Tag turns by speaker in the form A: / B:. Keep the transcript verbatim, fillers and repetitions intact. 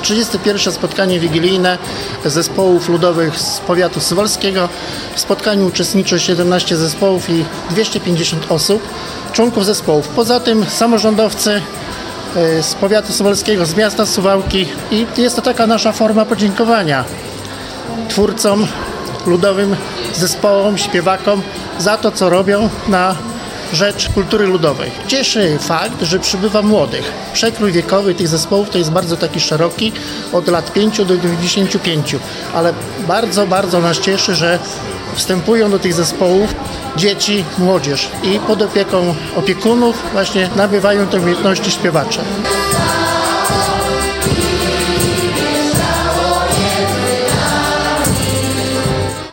A: trzydzieste pierwsze spotkanie wigilijne zespołów ludowych z powiatu suwalskiego. W spotkaniu uczestniczy siedemnaście zespołów i dwieście pięćdziesiąt osób, członków zespołów. Poza tym samorządowcy z powiatu suwalskiego, z miasta Suwałki i jest to taka nasza forma podziękowania twórcom, ludowym zespołom, śpiewakom za to, co robią na rzecz kultury ludowej. Cieszy fakt, że przybywa młodych. Przekrój wiekowy tych zespołów to jest bardzo taki szeroki, od lat pięciu do dziewięćdziesięciu pięciu, ale bardzo, bardzo nas cieszy, że wstępują do tych zespołów dzieci, młodzież i pod opieką opiekunów właśnie nabywają te umiejętności śpiewacze.